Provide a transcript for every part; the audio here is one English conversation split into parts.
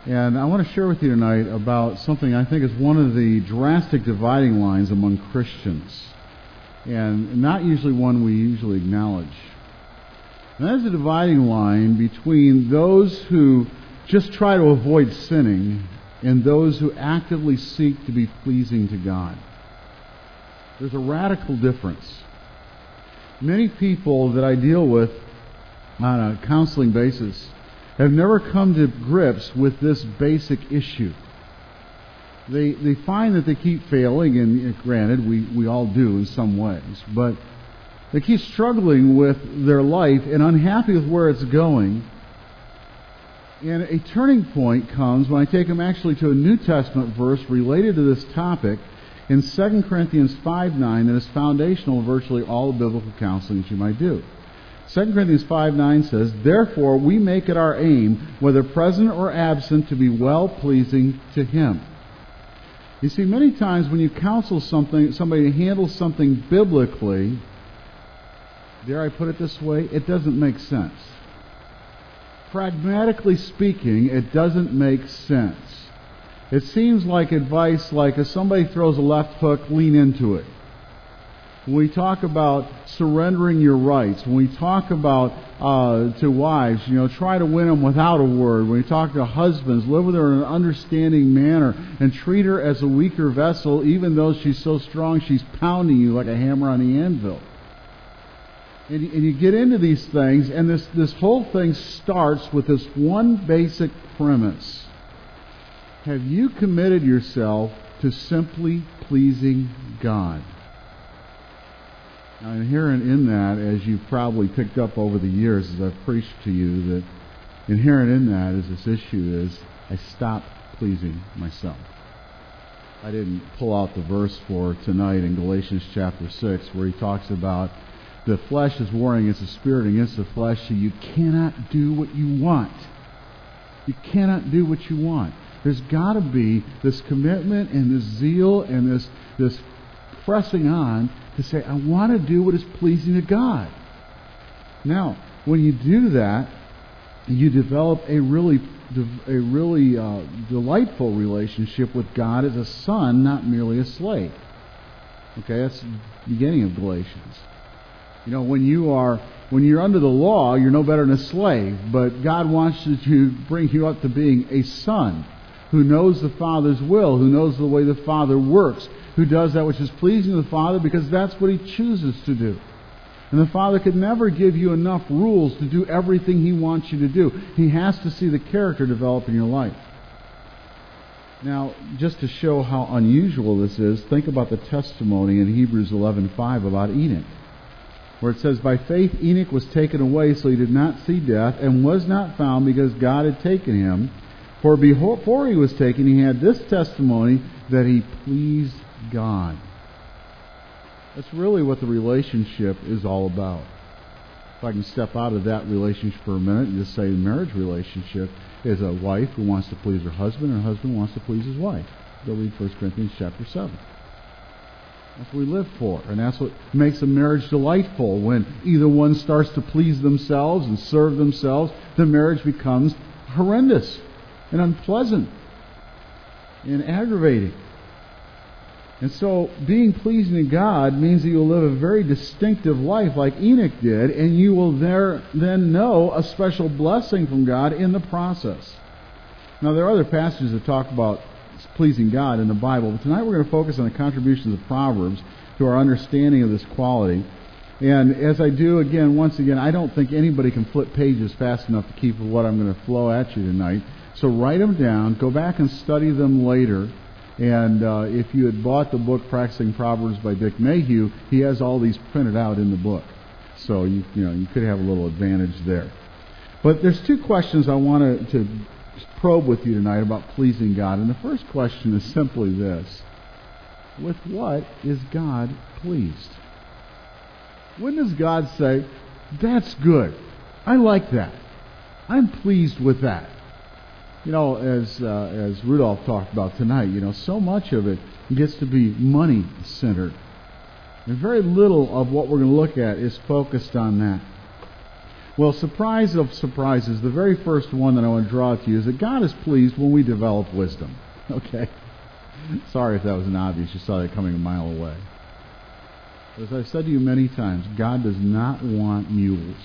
And I want to share with you tonight about something I think is one of the drastic dividing lines among Christians, and not usually one we usually acknowledge. And that is the dividing line between those who just try to avoid sinning and those who actively seek to be pleasing to God. There's a radical difference. Many people that I deal with on a counseling basis have never come to grips with this basic issue. They find that they keep failing, and granted, we all do in some ways, but they keep struggling with their life and unhappy with where it's going. And a turning point comes when I take them actually to a New Testament verse related to this topic in 2 Corinthians 5:9 that is foundational to virtually all the biblical counseling that you might do. 2 Corinthians 5:9 says, "Therefore we make it our aim, whether present or absent, to be well-pleasing to Him." You see, many times when you counsel somebody to handle something biblically, dare I put it this way, it doesn't make sense. Pragmatically speaking, it doesn't make sense. It seems like advice like if somebody throws a left hook, lean into it. When we talk about surrendering your rights, when we talk about to wives, try to win them without a word. When we talk to husbands, live with her in an understanding manner and treat her as a weaker vessel, even though she's so strong she's pounding you like a hammer on the anvil. And you get into these things, and this whole thing starts with this one basic premise. Have you committed yourself to simply pleasing God? Now, inherent in that, as you've probably picked up over the years as I've preached to you, that inherent in that is this issue is I stopped pleasing myself. I didn't pull out the verse for tonight in Galatians chapter 6 where he talks about the flesh is warring against the spirit, against the flesh, so you cannot do what you want. You cannot do what you want. There's got to be this commitment and this zeal and this pressing on to say, I want to do what is pleasing to God. Now, when you do that, you develop a really delightful relationship with God as a son, not merely a slave. Okay, that's the beginning of Galatians. When you're under the law, you're no better than a slave, but God wants to bring you up to being a son who knows the Father's will, who knows the way the Father works, who does that which is pleasing to the Father because that's what He chooses to do. And the Father could never give you enough rules to do everything He wants you to do. He has to see the character develop in your life. Now, just to show how unusual this is, think about the testimony in Hebrews 11:5 about Enoch, where it says, "By faith Enoch was taken away, so he did not see death, and was not found because God had taken him. For before he was taken, he had this testimony that he pleased God." That's really what the relationship is all about. If I can step out of that relationship for a minute and just say the marriage relationship is a wife who wants to please her husband, and a husband wants to please his wife. Go read 1 Corinthians chapter 7. That's what we live for, and that's what makes a marriage delightful. When either one starts to please themselves and serve themselves, the marriage becomes horrendous and unpleasant and aggravating. And so being pleasing to God means that you'll live a very distinctive life like Enoch did, and you will then know a special blessing from God in the process. Now, there are other passages that talk about pleasing God in the Bible, but tonight we're going to focus on the contributions of Proverbs to our understanding of this quality. And as I do, once again, I don't think anybody can flip pages fast enough to keep what I'm going to flow at you tonight. So write them down, go back and study them later. And if you had bought the book Practicing Proverbs by Dick Mayhew, he has all these printed out in the book. So you could have a little advantage there. But there's two questions I want to probe with you tonight about pleasing God. And the first question is simply this: with what is God pleased? When does God say, "That's good. I like that. I'm pleased with that"? As Rudolph talked about tonight, so much of it gets to be money-centered. And very little of what we're going to look at is focused on that. Well, surprise of surprises, the very first one that I want to draw to you is that God is pleased when we develop wisdom. Okay? Sorry if that was not obvious. You saw that coming a mile away. But as I've said to you many times, God does not want mules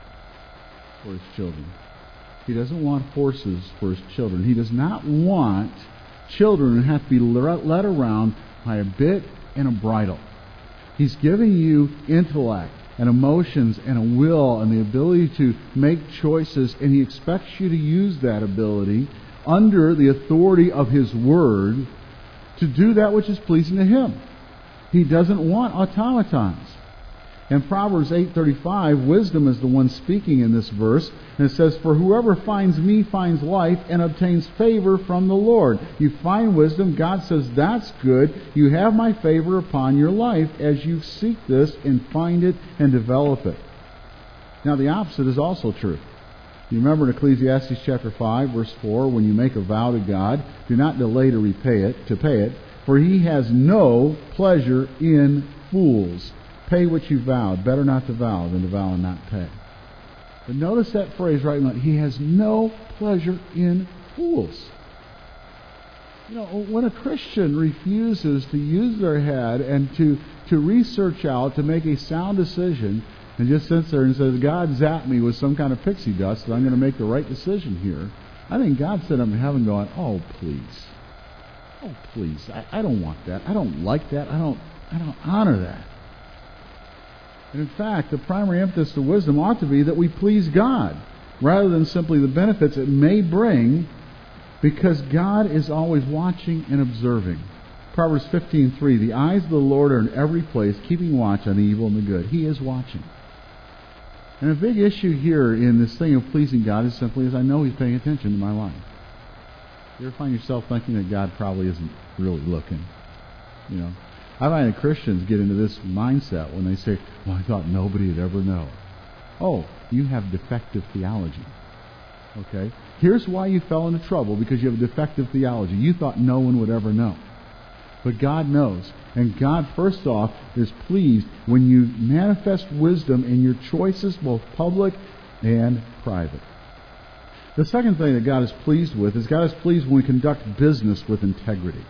for His children. He doesn't want horses for His children. He does not want children who have to be led around by a bit and a bridle. He's giving you intellect and emotions and a will and the ability to make choices, and He expects you to use that ability under the authority of His Word to do that which is pleasing to Him. He doesn't want automatons. In Proverbs 8:35, wisdom is the one speaking in this verse, and it says, "For whoever finds me finds life and obtains favor from the Lord." You find wisdom, God says, that's good. You have my favor upon your life as you seek this and find it and develop it. Now the opposite is also true. You remember in Ecclesiastes chapter 5, verse 4, when you make a vow to God, do not delay to pay it, for He has no pleasure in fools. Pay what you vowed. Better not to vow than to vow and not pay. But notice that phrase right now. He has no pleasure in fools. You know, when a Christian refuses to use their head and to research out, to make a sound decision, and just sits there and says, God zapped me with some kind of pixie dust, and I'm going to make the right decision here, I think God's sitting up in heaven going, oh, please. Oh, please. I don't want that. I don't like that. I don't honor that. And in fact, the primary emphasis of wisdom ought to be that we please God, rather than simply the benefits it may bring, because God is always watching and observing. Proverbs 15:3, the eyes of the Lord are in every place, keeping watch on the evil and the good. He is watching. And a big issue here in this thing of pleasing God is simply as I know He's paying attention to my life. You ever find yourself thinking that God probably isn't really looking? You know, I find that Christians get into this mindset when they say, well, I thought nobody would ever know. Oh, you have defective theology. Okay? Here's why you fell into trouble, because you have a defective theology. You thought no one would ever know. But God knows. And God, first off, is pleased when you manifest wisdom in your choices, both public and private. The second thing that God is pleased with is God is pleased when we conduct business with integrity.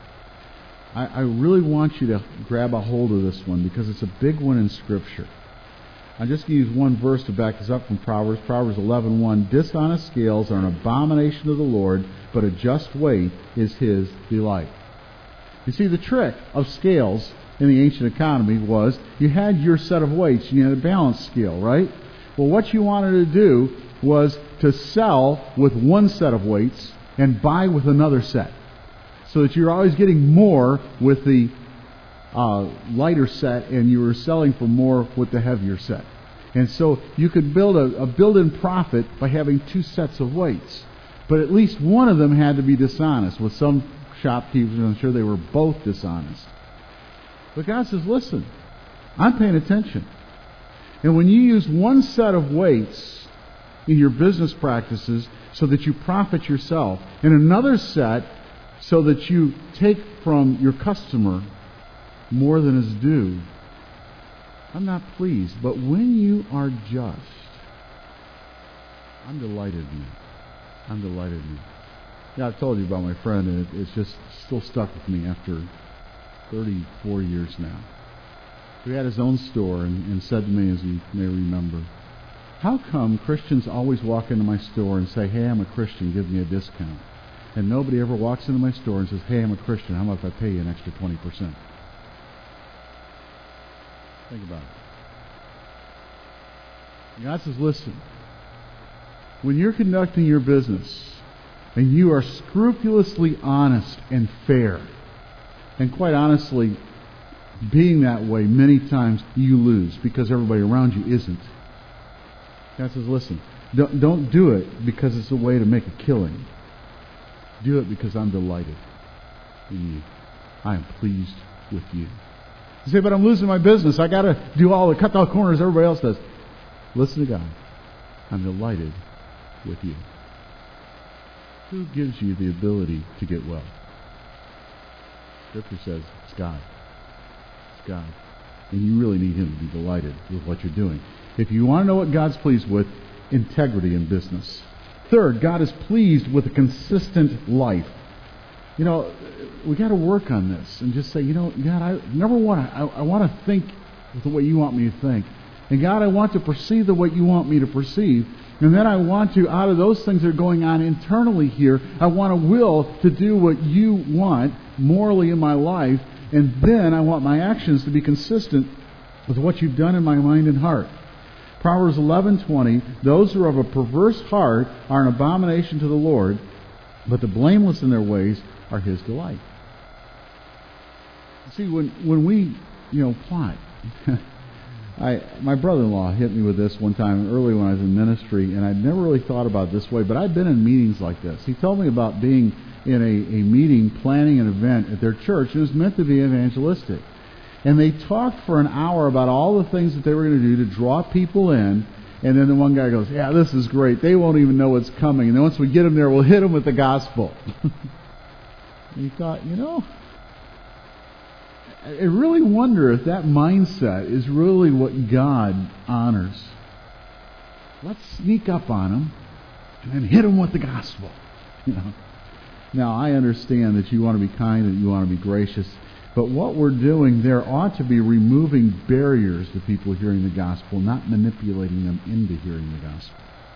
I really want you to grab a hold of this one because it's a big one in Scripture. I'm just going to use one verse to back this up from Proverbs. Proverbs 11:1. Dishonest scales are an abomination to the Lord, but a just weight is His delight. You see, the trick of scales in the ancient economy was you had your set of weights and you had a balance scale, right? Well, what you wanted to do was to sell with one set of weights and buy with another set, so that you're always getting more with the lighter set and you were selling for more with the heavier set. And so you could build a built-in profit by having two sets of weights. But at least one of them had to be dishonest. With some shopkeepers, I'm sure they were both dishonest. But God says, listen, I'm paying attention. And when you use one set of weights in your business practices so that you profit yourself, and another set so that you take from your customer more than is due, I'm not pleased. But when you are just, I'm delighted in you. I'm delighted in you. Yeah, I've told you about my friend, and it's just still stuck with me after 34 years now. He had his own store and said to me, as you may remember, how come Christians always walk into my store and say, hey, I'm a Christian, give me a discount? And nobody ever walks into my store and says, hey, I'm a Christian, how about if I pay you an extra 20%? Think about it. God says, listen, when you're conducting your business and you are scrupulously honest and fair, and quite honestly, being that way, many times you lose because everybody around you isn't. God says, listen, don't do it because it's a way to make a killing. Do it because I'm delighted in you. I am pleased with you. You say, but I'm losing my business. I got to cut all the corners everybody else does. Listen to God. I'm delighted with you. Who gives you the ability to get well? Scripture says it's God. It's God. And you really need Him to be delighted with what you're doing. If you want to know what God's pleased with, integrity in business. Third, God is pleased with a consistent life. You know, we got to work on this and just say, God, number one, I want to think the way you want me to think. And God, I want to perceive the way you want me to perceive. And then I want to, out of those things that are going on internally here, I want a will to do what you want morally in my life. And then I want my actions to be consistent with what you've done in my mind and heart. Proverbs 11:20, those who are of a perverse heart are an abomination to the Lord, but the blameless in their ways are His delight. See, when we, plot, my brother-in-law hit me with this one time early when I was in ministry, and I'd never really thought about it this way, but I'd been in meetings like this. He told me about being in a meeting, planning an event at their church. It was meant to be evangelistic. And they talked for an hour about all the things that they were going to do to draw people in. And then the one guy goes, yeah, this is great. They won't even know what's coming. And then once we get them there, we'll hit them with the gospel. And he thought, I really wonder if that mindset is really what God honors. Let's sneak up on them and then hit them with the gospel. Now, I understand that you want to be kind and you want to be gracious. But what we're doing there ought to be removing barriers to people hearing the gospel, not manipulating them into hearing the gospel.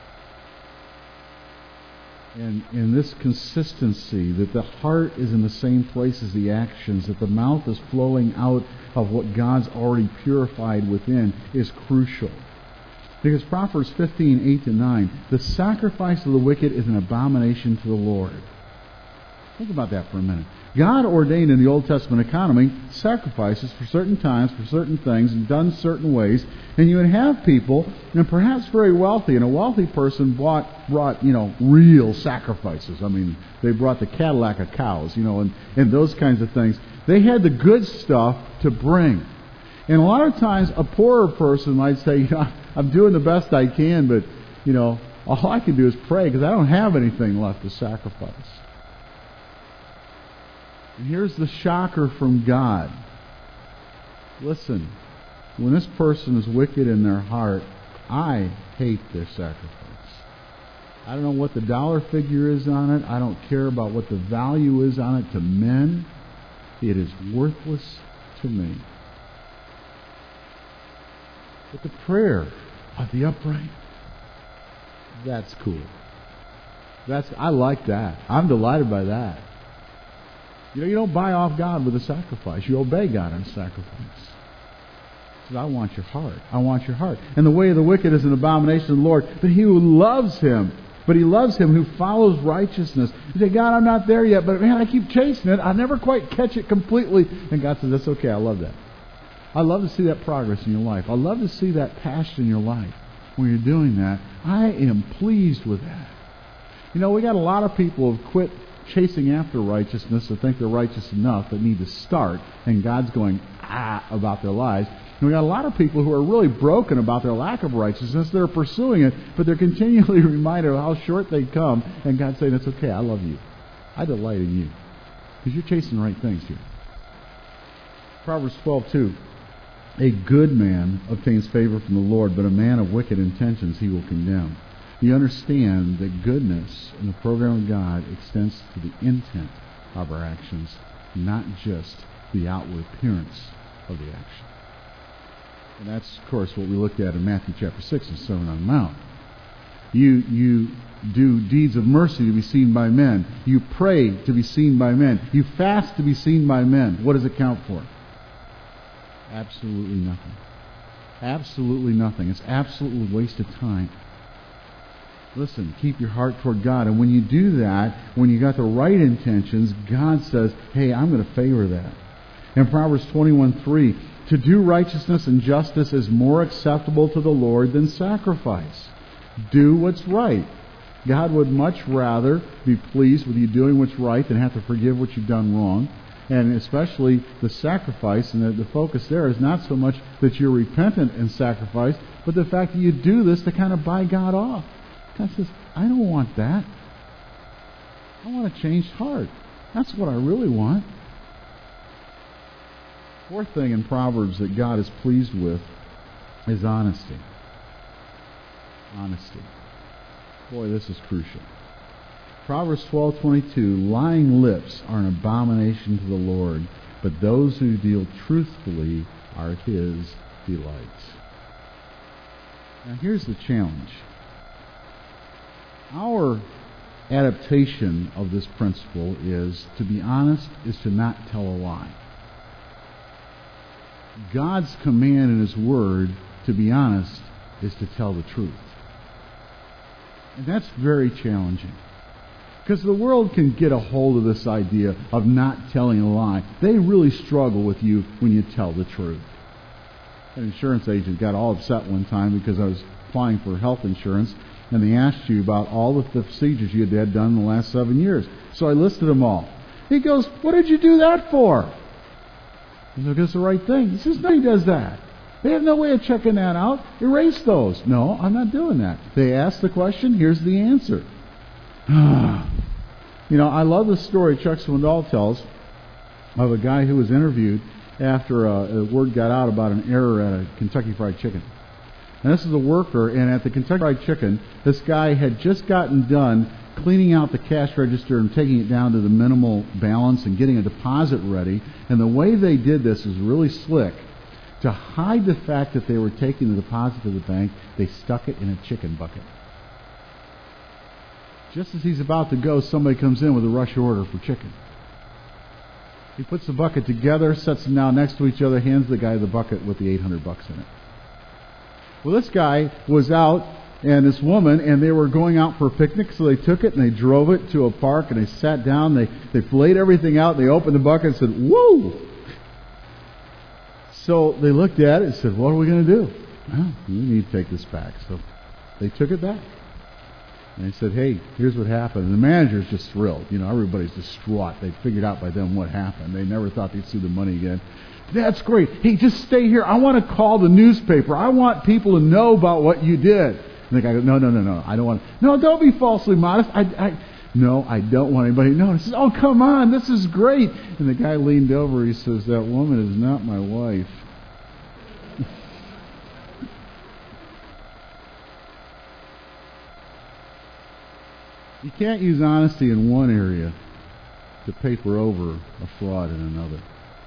And in this consistency, that the heart is in the same place as the actions, that the mouth is flowing out of what God's already purified within, is crucial. Because Proverbs 15:8-9, the sacrifice of the wicked is an abomination to the Lord. Think about that for a minute. God ordained in the Old Testament economy sacrifices for certain times, for certain things, and done certain ways. And you would have people, and perhaps very wealthy, and a wealthy person brought real sacrifices. I mean, they brought the Cadillac of cows, and those kinds of things. They had the good stuff to bring. And a lot of times, a poorer person might say, I'm doing the best I can, but, all I can do is pray because I don't have anything left to sacrifice. And here's the shocker from God. Listen, when this person is wicked in their heart, I hate their sacrifice. I don't know what the dollar figure is on it. I don't care about what the value is on it to men. It is worthless to me. But the prayer of the upright, that's cool. I like that. I'm delighted by that. You don't buy off God with a sacrifice. You obey God in sacrifice. So I want your heart. I want your heart. And the way of the wicked is an abomination to the Lord. But he who loves Him, who follows righteousness. You say, God, I'm not there yet, but man, I keep chasing it. I never quite catch it completely. And God says, that's okay. I love that. I love to see that progress in your life. I love to see that passion in your life when you're doing that. I am pleased with that. We got a lot of people who have quit chasing after righteousness or think they're righteous enough that need to start, and God's going about their lives. And we got a lot of people who are really broken about their lack of righteousness. They're pursuing it, but they're continually reminded of how short they come, and God's saying, it's okay, I love you. I delight in you. Because you're chasing the right things here. Proverbs 12:2, a good man obtains favor from the Lord, but a man of wicked intentions He will condemn. You understand that goodness in the program of God extends to the intent of our actions, not just the outward appearance of the action. And that's, of course, what we looked at in Matthew chapter 6 and Sermon on the Mount. You do deeds of mercy to be seen by men. You pray to be seen by men. You fast to be seen by men. What does it count for? Absolutely nothing. Absolutely nothing. It's absolutely a waste of time. Listen, keep your heart toward God. And when you do that, when you got the right intentions, God says, hey, I'm going to favor that. In Proverbs 21:3, to do righteousness and justice is more acceptable to the Lord than sacrifice. Do what's right. God would much rather be pleased with you doing what's right than have to forgive what you've done wrong. And especially the sacrifice, and the focus there is not so much that you're repentant and sacrifice, but the fact that you do this to kind of buy God off. God says, I don't want that. I want a changed heart. That's what I really want. Fourth thing in Proverbs that God is pleased with is honesty. Honesty. Boy, this is crucial. Proverbs 12:22, lying lips are an abomination to the Lord, but those who deal truthfully are His delight. Now here's the challenge. Our adaptation of this principle is, to be honest, is to not tell a lie. God's command in His Word, to be honest, is to tell the truth. And that's very challenging. Because the world can get a hold of this idea of not telling a lie. They really struggle with you when you tell the truth. An insurance agent got all upset one time because I was applying for health insurance, and they asked you about all the procedures you had done in the last 7 years. So I listed them all. He goes, "What did you do that for?" I said, "It's the right thing." He says, "Nobody does that. They have no way of checking that out. Erase those." "No, I'm not doing that." They asked the question, here's the answer. I love the story Chuck Swindoll tells of a guy who was interviewed after a word got out about an error at a Kentucky Fried Chicken. And this is a worker, and at the Kentucky Fried Chicken, this guy had just gotten done cleaning out the cash register and taking it down to the minimal balance and getting a deposit ready. And the way they did this is really slick. To hide the fact that they were taking the deposit to the bank, they stuck it in a chicken bucket. Just as he's about to go, somebody comes in with a rush order for chicken. He puts the bucket together, sets them down next to each other, hands the guy the bucket with the $800 in it. Well, this guy was out, and this woman, and they were going out for a picnic, so they took it and they drove it to a park, and they sat down, they laid everything out, they opened the bucket and said, "Whoa!" So they looked at it and said, "What are we going to do?" "Well, we need to take this back." So they took it back. And they said, "Hey, here's what happened." And the manager's just thrilled. Everybody's distraught. They figured out by then what happened. They never thought they'd see the money again. "That's great. Hey, just stay here. I want to call the newspaper. I want people to know about what you did." And the guy goes, No, I don't want to. "No, don't be falsely modest. No, I don't want anybody to know." He says, "Oh, come on. This is great." And the guy leaned over. He says, "That woman is not my wife." You can't use honesty in one area to paper over a fraud in another.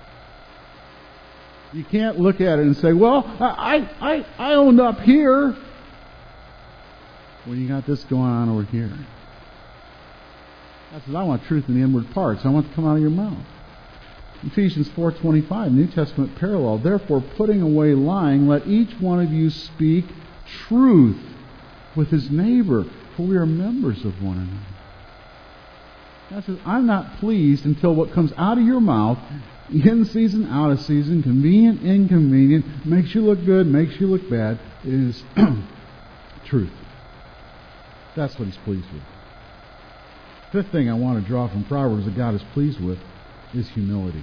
You can't look at it and say, "Well, I owned up here," when you got this going on over here. God says, "I want truth in the inward parts. I want it to come out of your mouth." Ephesians 4:25, New Testament parallel. "Therefore, putting away lying, let each one of you speak truth with his neighbor, for we are members of one another." God says, "I'm not pleased until what comes out of your mouth, in season, out of season, convenient, inconvenient, makes you look good, makes you look bad, is truth." That's what He's pleased with. Fifth thing I want to draw from Proverbs that God is pleased with is humility.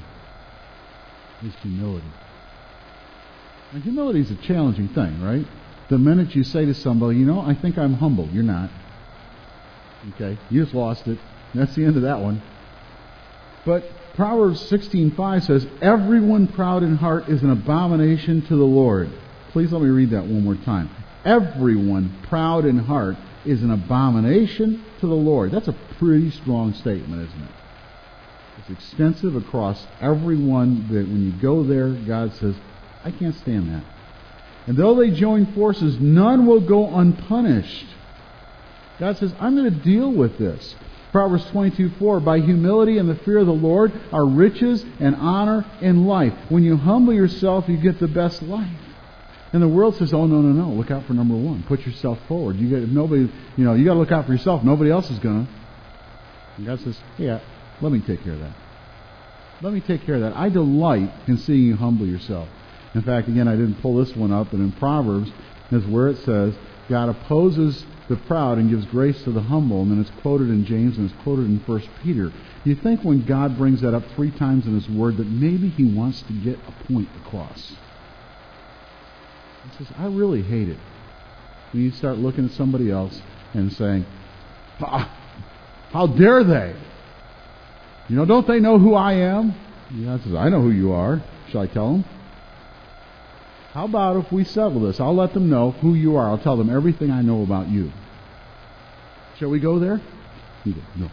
And humility is a challenging thing, right? The minute you say to somebody, "I think I'm humble," you're not. Okay, you just lost it. That's the end of that one. But Proverbs 16:5 says, "Everyone proud in heart is an abomination to the Lord." Please let me read that one more time. Everyone proud in heart is an abomination to the Lord. That's a pretty strong statement, isn't it? It's extensive across everyone that when you go there, God says, "I can't stand that." And though they join forces, none will go unpunished. God says, "I'm going to deal with this." Proverbs 22:4, "By humility and the fear of the Lord are riches and honor and life." When you humble yourself, you get the best life. And the world says, "Oh, no. Look out for number one. Put yourself forward. You got to look out for yourself. Nobody else is going to." And God says, "Yeah, let me take care of that. Let me take care of that. I delight in seeing you humble yourself." In fact, again, I didn't pull this one up, but in Proverbs is where it says, God opposes the proud and gives grace to the humble. And then it's quoted in James and it's quoted in 1 Peter. You think when God brings that up 3 times in His Word that maybe He wants to get a point across. He says, I really hate it when you start looking at somebody else and saying, "How dare they? Don't they know who I am?" God says, "I know who you are. Shall I tell them?" How about if we settle this? I'll let them know who you are. I'll tell them everything I know about you. Shall we go there? No.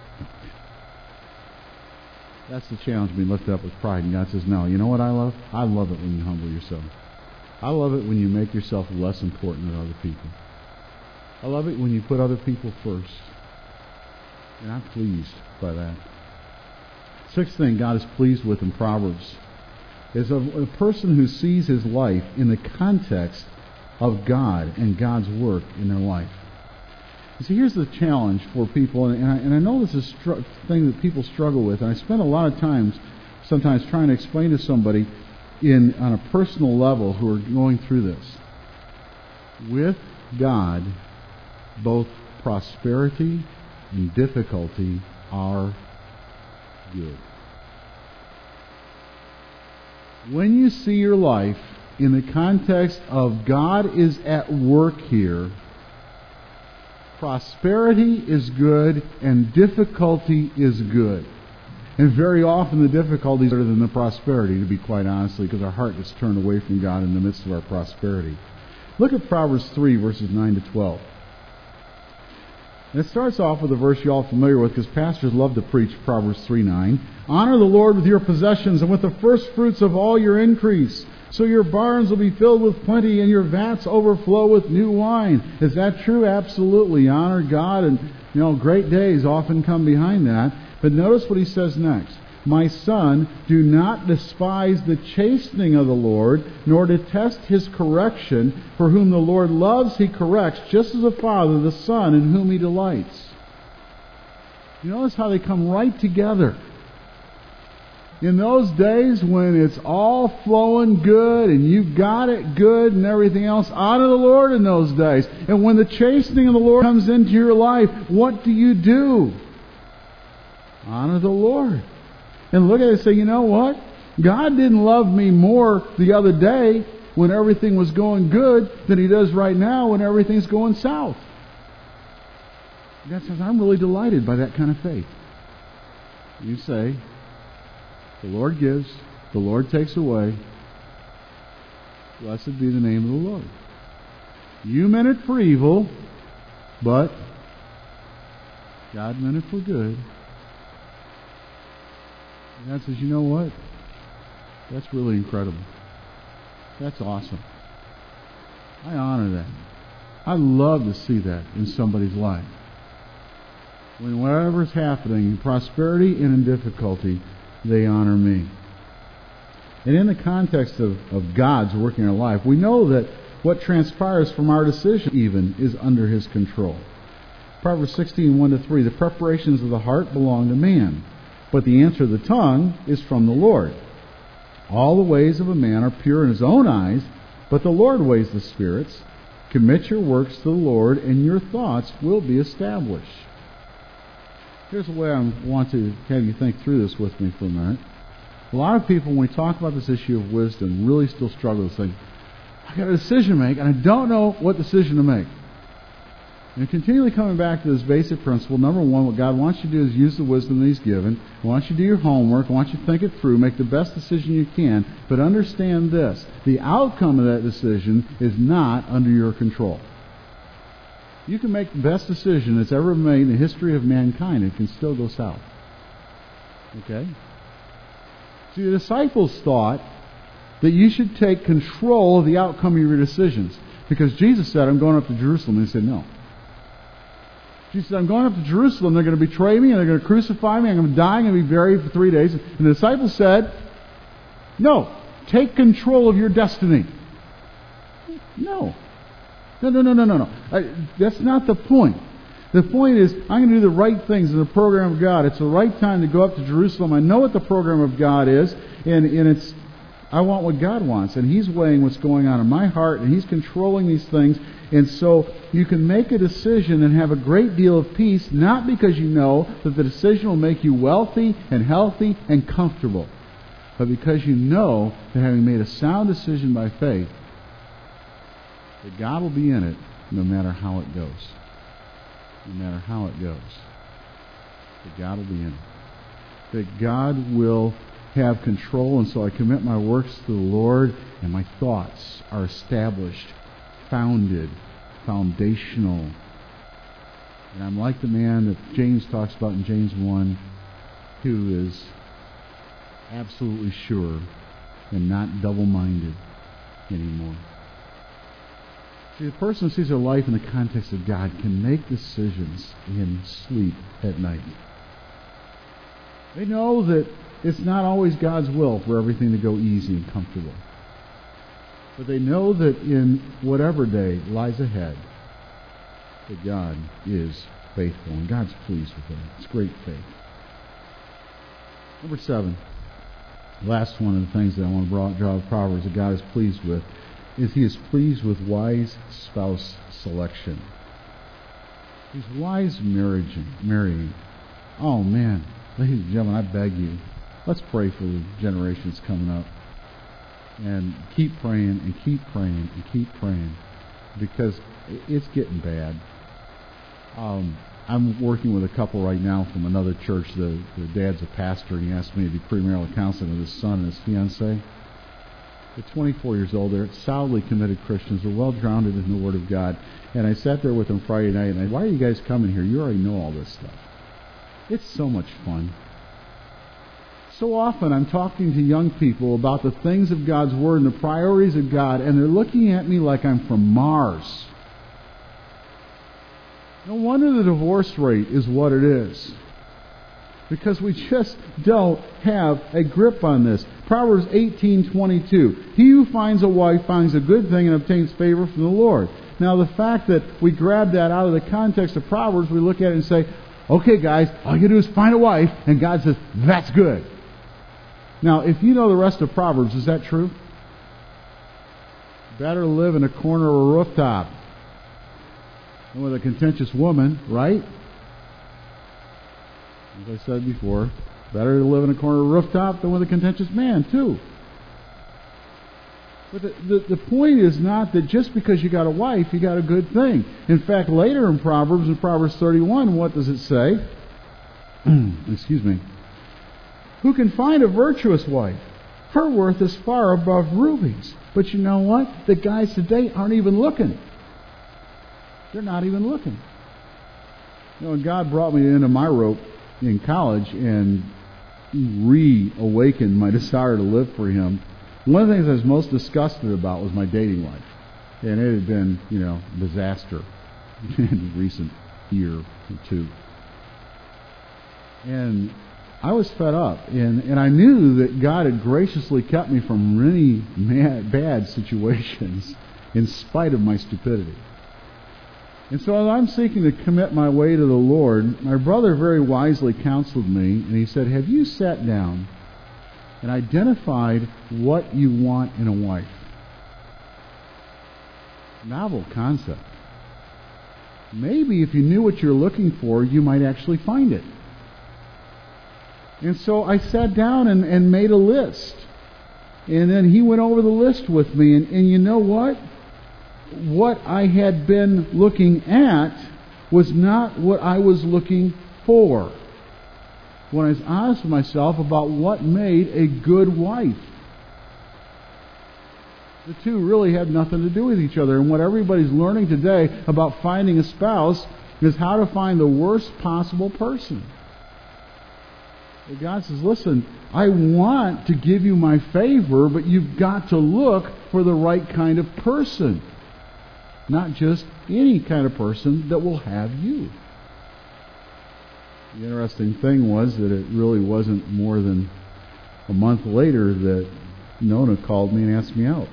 That's the challenge being lifted up with pride. And God says, no. You know what I love? I love it when you humble yourself. I love it when you make yourself less important than other people. I love it when you put other people first. And I'm pleased by that. Sixth thing God is pleased with in Proverbs is a person who sees his life in the context of God and God's work in their life. You see, here's the challenge for people, and I know this is a thing that people struggle with, and I spend a lot of times sometimes trying to explain to somebody on a personal level who are going through this. With God, both prosperity and difficulty are good. When you see your life in the context of God is at work here, prosperity is good and difficulty is good. And very often the difficulty is better than the prosperity, to be quite honestly, because our heart gets turned away from God in the midst of our prosperity. Look at Proverbs 3, verses 9 to 12. And it starts off with a verse you're all familiar with, because pastors love to preach Proverbs 3:9. Honor the Lord with your possessions and with the first fruits of all your increase. So your barns will be filled with plenty and your vats overflow with new wine. Is that true? Absolutely. Honor God, and great days often come behind that. But notice what he says next. My son, do not despise the chastening of the Lord, nor detest his correction. For whom the Lord loves, he corrects, just as a father the son in whom he delights. You notice how they come right together. In those days when it's all flowing good and you've got it good and everything else, honor the Lord in those days. And when the chastening of the Lord comes into your life, what do? Honor the Lord. And look at it and say, you know what? God didn't love me more the other day when everything was going good than he does right now when everything's going south. God says, I'm really delighted by that kind of faith. You say, the Lord gives, the Lord takes away. Blessed be the name of the Lord. You meant it for evil, but God meant it for good. And God says, you know what? That's really incredible. That's awesome. I honor that. I love to see that in somebody's life. When whatever's happening, in prosperity and in difficulty, they honor me. And in the context of God's work in our life, we know that what transpires from our decision even is under his control. Proverbs 16, 1-3, the preparations of the heart belong to man, but the answer of the tongue is from the Lord. All the ways of a man are pure in his own eyes, but the Lord weighs the spirits. Commit your works to the Lord, and your thoughts will be established. Here's the way I want to have you think through this with me for a minute. A lot of people, when we talk about this issue of wisdom, really still struggle with saying, I've got a decision to make, and I don't know what decision to make. And continually coming back to this basic principle, number one, what God wants you to do is use the wisdom that he's given. He wants you to do your homework. He wants you to think it through, make the best decision you can. But understand this, the outcome of that decision is not under your control. You can make the best decision that's ever made in the history of mankind. It can still go south. Okay? See, the disciples thought that you should take control of the outcome of your decisions. Because Jesus said, I'm going up to Jerusalem. And he said, no. Jesus said, I'm going up to Jerusalem. They're going to betray me and they're going to crucify me. I'm going to die. I'm going to be buried for 3 days. And the disciples said, no. Take control of your destiny. No. No. That's not the point. The point is, I'm going to do the right things in the program of God. It's the right time to go up to Jerusalem. I know what the program of God is, and it's I want what God wants, and he's weighing what's going on in my heart, and he's controlling these things. And so you can make a decision and have a great deal of peace, not because you know that the decision will make you wealthy and healthy and comfortable, but because you know that having made a sound decision by faith, that God will be in it no matter how it goes. No matter how it goes. That God will be in it. That God will have control, and so I commit my works to the Lord, and my thoughts are established, founded, foundational And I'm like the man that James talks about in James 1, who is absolutely sure and not double-minded anymore. See, the person who sees their life in the context of God can make decisions in sleep at night. They know that it's not always God's will for everything to go easy and comfortable. But they know that in whatever day lies ahead, that God is faithful and God's pleased with them. It's great faith. Number 7, last one of the things that I want to draw of Proverbs that God is pleased with is He is pleased with wise spouse selection. He's wise marrying. Oh man, ladies and gentlemen, I beg you, let's pray for the generations coming up. And keep praying and keep praying and keep praying, because it's getting bad. I'm working with a couple right now from another church. The dad's a pastor, and he asked me to do premarital counseling with his son and his fiancée. They're 24 years old. They're solidly committed Christians. They're well grounded in the Word of God. And I sat there with them Friday night, and why are you guys coming here? You already know all this stuff. It's so much fun. So often I'm talking to young people about the things of God's Word and the priorities of God, and they're looking at me like I'm from Mars. No wonder the divorce rate is what it is. Because we just don't have a grip on this. Proverbs 18:22. He who finds a wife finds a good thing and obtains favor from the Lord. Now the fact that we grab that out of the context of Proverbs, we look at it and say, okay guys, all you do is find a wife, and God says, that's good. Now, if you know the rest of Proverbs, is that true? Better live in a corner of a rooftop than with a contentious woman, right? As I said before, better to live in a corner of a rooftop than with a contentious man, too. But the point is not that just because you got a wife, you got a good thing. In fact, later in Proverbs 31, what does it say? Excuse me. Who can find a virtuous wife? Her worth is far above rubies. But you know what? The guys today aren't even looking. They're not even looking. You know, when God brought me into my rope in college and reawakened my desire to live for Him, one of the things I was most disgusted about was my dating life. And it had been, a disaster in the recent year or two. And I was fed up, and I knew that God had graciously kept me from many bad situations in spite of my stupidity. And so as I'm seeking to commit my way to the Lord, my brother very wisely counseled me, and he said, have you sat down and identified what you want in a wife? Novel concept. Maybe if you knew what you're looking for, you might actually find it. And so I sat down and made a list. And then he went over the list with me. And you know what? What I had been looking at was not what I was looking for. When I was honest with myself about what made a good wife. The two really had nothing to do with each other. And what everybody's learning today about finding a spouse is how to find the worst possible person. God says, listen, I want to give you my favor, but you've got to look for the right kind of person. Not just any kind of person that will have you. The interesting thing was that it really wasn't more than a month later that Nona called me and asked me out.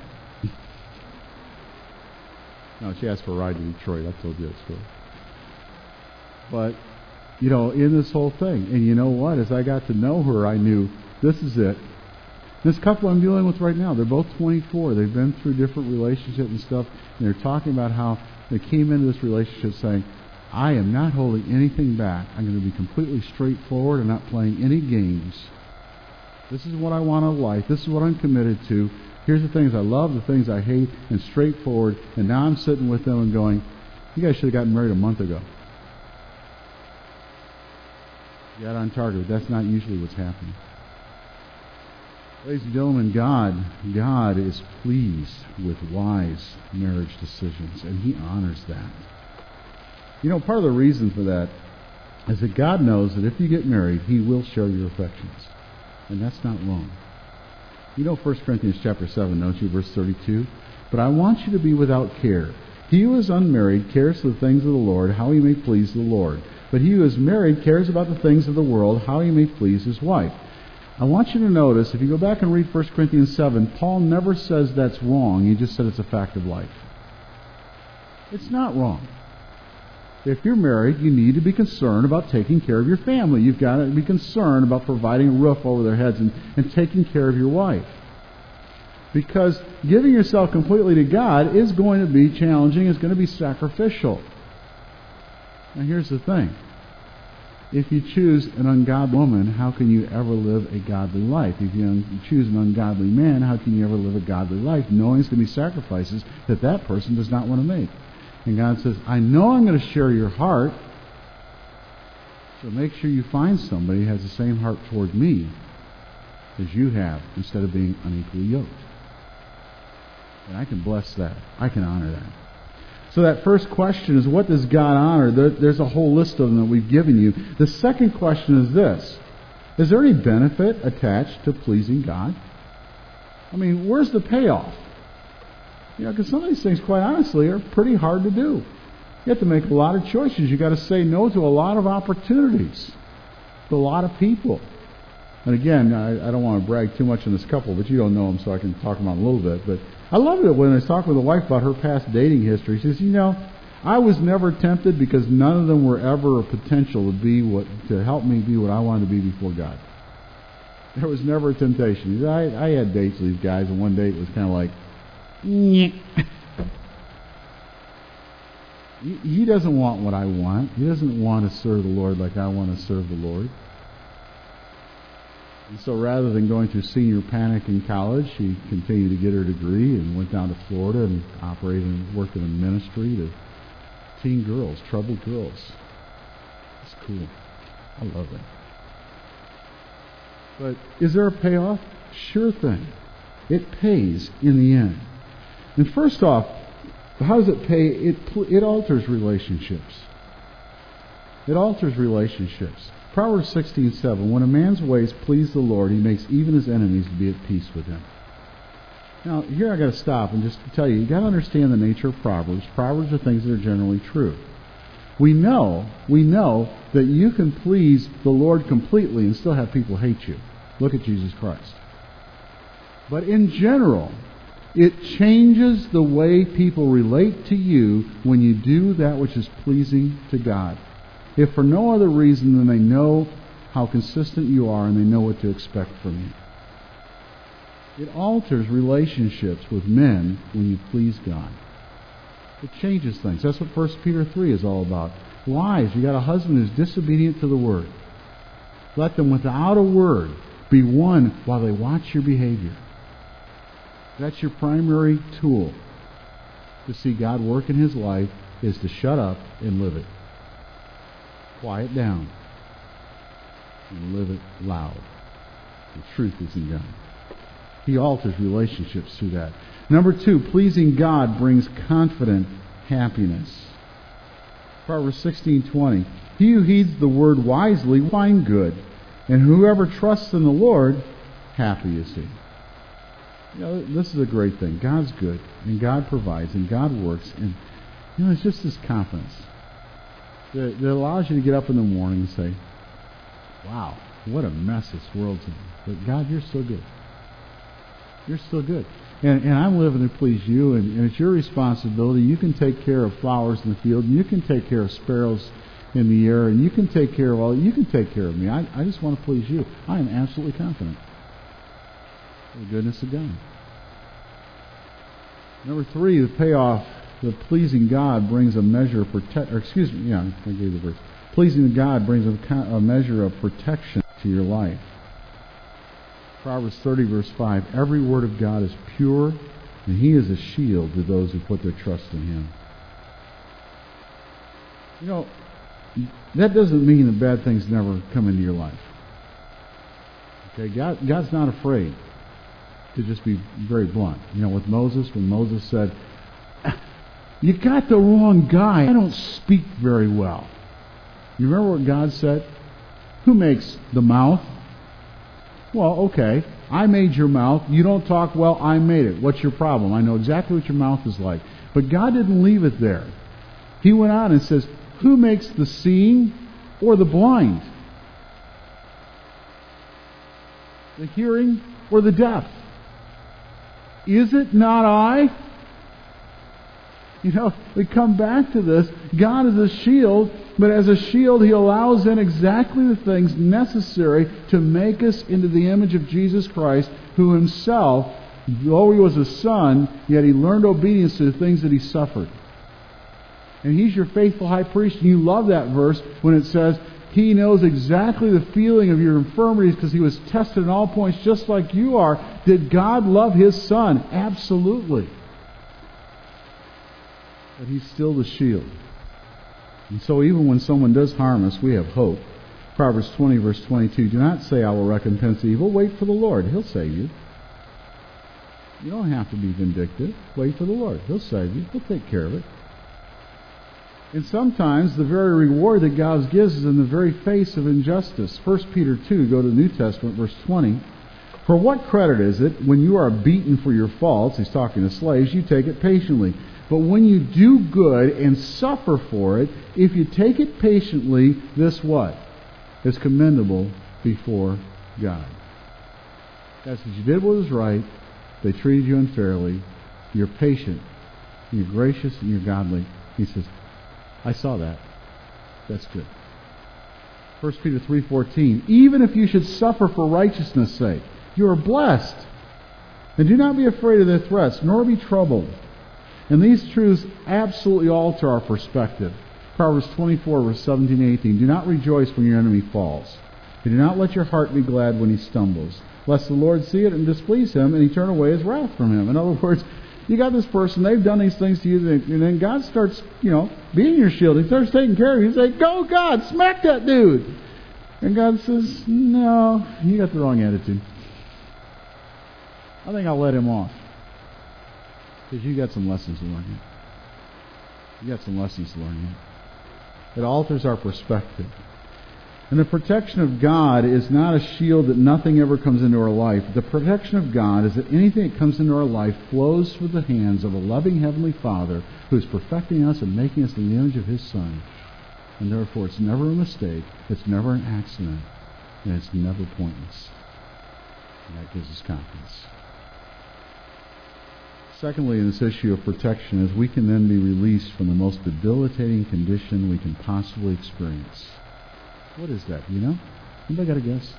No, she asked for a ride to Detroit. I told you that story. But in this whole thing. And you know what? As I got to know her, I knew this is it. This couple I'm dealing with right now, they're both 24. They've been through different relationships and stuff. And they're talking about how they came into this relationship saying, I am not holding anything back. I'm going to be completely straightforward and not playing any games. This is what I want in life. This is what I'm committed to. Here's the things I love, the things I hate, and straightforward. And now I'm sitting with them and going, you guys should have gotten married a month ago. Got on target. That's not usually what's happening. Ladies and gentlemen, God is pleased with wise marriage decisions, and He honors that. Part of the reason for that is that God knows that if you get married, He will share your affections. And that's not wrong. 1 Corinthians chapter 7, don't you? Verse 32. But I want you to be without care. He who is unmarried cares for the things of the Lord, how he may please the Lord. But he who is married cares about the things of the world, how he may please his wife. I want you to notice, if you go back and read 1 Corinthians 7, Paul never says that's wrong. He just said it's a fact of life. It's not wrong. If you're married, you need to be concerned about taking care of your family. You've got to be concerned about providing a roof over their heads and taking care of your wife. Because giving yourself completely to God is going to be challenging. It's going to be sacrificial. Now here's the thing. If you choose an ungodly woman, how can you ever live a godly life? If you choose an ungodly man, how can you ever live a godly life, knowing it's going to be sacrifices that person does not want to make? And God says, I know I'm going to share your heart, so make sure you find somebody who has the same heart toward me as you have, instead of being unequally yoked. And I can bless that. I can honor that. So that first question is, what does God honor? There's a whole list of them that we've given you. The second question is this. Is there any benefit attached to pleasing God? I mean, where's the payoff? Because some of these things, quite honestly, are pretty hard to do. You have to make a lot of choices. You've got to say no to a lot of opportunities, to a lot of people. And again, I don't want to brag too much on this couple, but you don't know them, so I can talk about them a little bit. But I loved it when I was talking with the wife about her past dating history. She says, I was never tempted because none of them were ever a potential to help me be what I wanted to be before God. There was never a temptation. I had dates with these guys, and one date was kind of like, he doesn't want what I want. He doesn't want to serve the Lord like I want to serve the Lord. And so rather than going through senior panic in college, she continued to get her degree and went down to Florida and operated and worked in a ministry to teen girls, troubled girls. It's cool. I love it. But is there a payoff? Sure thing. It pays in the end. And first off, how does it pay? It alters relationships. It alters relationships. Proverbs 16:7, when a man's ways please the Lord, he makes even his enemies to be at peace with him. Now, here I got to stop and just tell you got to understand the nature of Proverbs. Proverbs are things that are generally true. We know that you can please the Lord completely and still have people hate you. Look at Jesus Christ. But in general, it changes the way people relate to you when you do that which is pleasing to God. If for no other reason than they know how consistent you are and they know what to expect from you. It alters relationships with men when you please God. It changes things. That's what 1 Peter 3 is all about. Wives, you got a husband who's disobedient to the Word. Let them without a word be won while they watch your behavior. That's your primary tool to see God work in his life, is to shut up and live it. Quiet down and live it loud. The truth is in God. He alters relationships through that. Number 2, pleasing God brings confident happiness. Proverbs 16:20. He who heeds the word wisely will find good, and whoever trusts in the Lord, happy is he. This is a great thing. God's good, and God provides, and God works, and it's just this confidence that allows you to get up in the morning and say, wow, what a mess this world's in. But God, you're so good. You're still good. And I'm living to please you, and it's your responsibility. You can take care of flowers in the field, and you can take care of sparrows in the air, and you can take care of you can take care of me. I just want to please you. I am absolutely confident. The goodness of God. Number 3, the payoff. The pleasing God brings a measure of I gave the verse. Pleasing God brings a measure of protection to your life. Proverbs 30, verse 5. Every word of God is pure, and he is a shield to those who put their trust in him. That doesn't mean that bad things never come into your life. Okay, God's not afraid to just be very blunt. With Moses, when Moses said, You got the wrong guy. I don't speak very well. You remember what God said? Who makes the mouth? Well, okay. I made your mouth. You don't talk well. I made it. What's your problem? I know exactly what your mouth is like. But God didn't leave it there. He went on and says, who makes the seeing or the blind? The hearing or the deaf? Is it not I? You know, we come back to this. God is a shield, but as a shield, He allows in exactly the things necessary to make us into the image of Jesus Christ, who Himself, though He was a Son, yet He learned obedience to the things that He suffered. And He's your faithful high priest, and you love that verse when it says, He knows exactly the feeling of your infirmities because He was tested in all points just like you are. Did God love His Son? Absolutely. But He's still the shield. And so even when someone does harm us, we have hope. Proverbs 20, verse 22, do not say, I will recompense evil. Wait for the Lord. He'll save you. You don't have to be vindictive. Wait for the Lord. He'll save you. He'll take care of it. And sometimes the very reward that God gives is in the very face of injustice. 1 Peter 2, go to the New Testament, verse 20. For what credit is it when you are beaten for your faults, he's talking to slaves, you take it patiently. But when you do good and suffer for it, if you take it patiently, this what? Is commendable before God. That's what you did what was right. They treated you unfairly. You're patient. You're gracious and you're godly. He says, I saw that. That's good. 1 Peter 3:14. Even if you should suffer for righteousness' sake, you are blessed. And do not be afraid of their threats, nor be troubled. And these truths absolutely alter our perspective. Proverbs 24, verse 17 and 18. Do not rejoice when your enemy falls. And do not let your heart be glad when he stumbles, lest the Lord see it and displease him, and He turn away His wrath from him. In other words, you got this person, they've done these things to you, and then God starts, being your shield. He starts taking care of you. You say, go God, smack that dude. And God says, no, you got the wrong attitude. I think I'll let him off. Because you got some lessons to learn yet. You got some lessons to learn yet. It alters our perspective. And the protection of God is not a shield that nothing ever comes into our life. The protection of God is that anything that comes into our life flows through the hands of a loving Heavenly Father who is perfecting us and making us in the image of His Son. And therefore it's never a mistake, it's never an accident, and it's never pointless. And that gives us confidence. Secondly, in this issue of protection is we can then be released from the most debilitating condition we can possibly experience. What is that? Do you know? Anybody got a guess?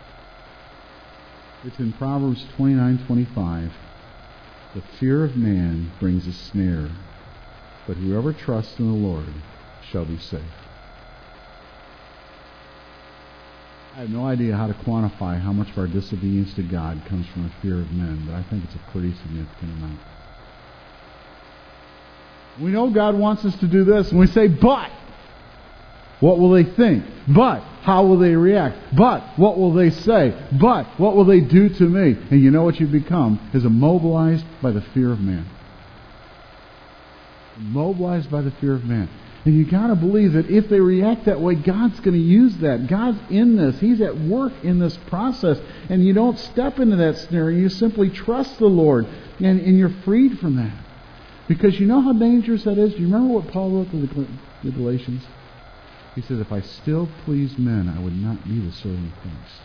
It's in Proverbs 29:25. The fear of man brings a snare, but whoever trusts in the Lord shall be safe. I have no idea how to quantify how much of our disobedience to God comes from a fear of men, but I think it's a pretty significant amount. We know God wants us to do this, and we say, but what will they think? But how will they react? But what will they say? But what will they do to me? And you know what you become is immobilized by the fear of man. Immobilized by the fear of man. And you got to believe that if they react that way, God's going to use that. God's in this. He's at work in this process. And you don't step into that snare. You simply trust the Lord. And you're freed from that. Because you know how dangerous that is? Do you remember what Paul wrote to the Galatians? He says, if I still pleased men, I would not be the servant of Christ.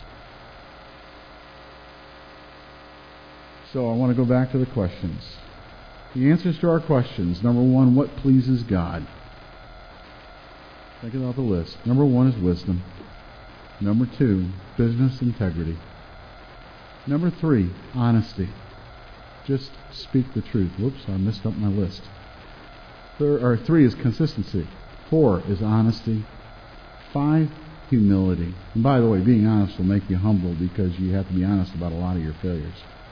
So I want to go back to the questions. The answers to our questions. Number one, what pleases God? Think about the list. Number one is wisdom. Number two, business integrity. Number three, honesty. Just speak the truth. Whoops, I messed up my list. Three is consistency. 4 is honesty. 5, humility. And by the way, being honest will make you humble because you have to be honest about a lot of your failures.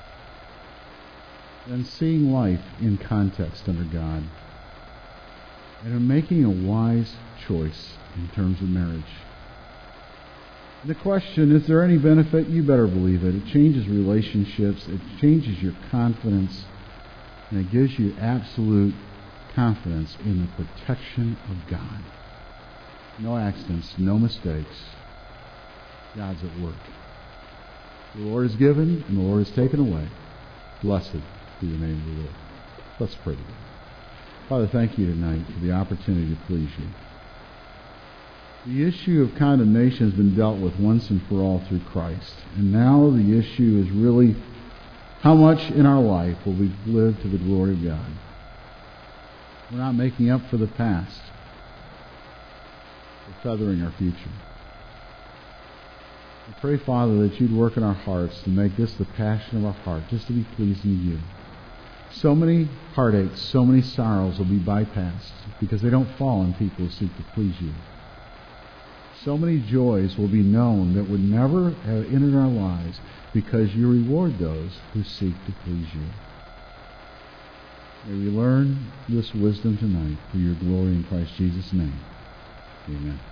And seeing life in context under God. And in making a wise choice in terms of marriage. The question, is there any benefit? You better believe it. It changes relationships. It changes your confidence. And it gives you absolute confidence in the protection of God. No accidents, no mistakes. God's at work. The Lord is given and the Lord is taken away. Blessed be the name of the Lord. Let's pray together. Father, thank you tonight for the opportunity to please you. The issue of condemnation has been dealt with once and for all through Christ. And now the issue is really how much in our life will we live to the glory of God. We're not making up for the past. We're feathering our future. I pray, Father, that you'd work in our hearts to make this the passion of our heart, just to be pleasing to you. So many heartaches, so many sorrows will be bypassed because they don't fall on people who seek to please you. So many joys will be known that would never have entered our lives because you reward those who seek to please you. May we learn this wisdom tonight for your glory in Christ Jesus' name. Amen.